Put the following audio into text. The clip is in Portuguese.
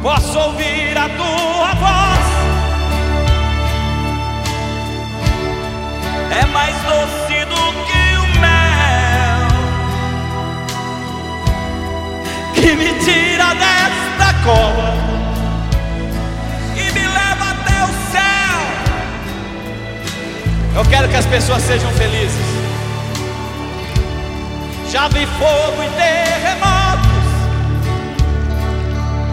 posso ouvir a tua voz. É mais doce do que o mel, que me tira desta cova e me leva até o céu. Eu quero que as pessoas sejam felizes. Já vi fogo e terremoto,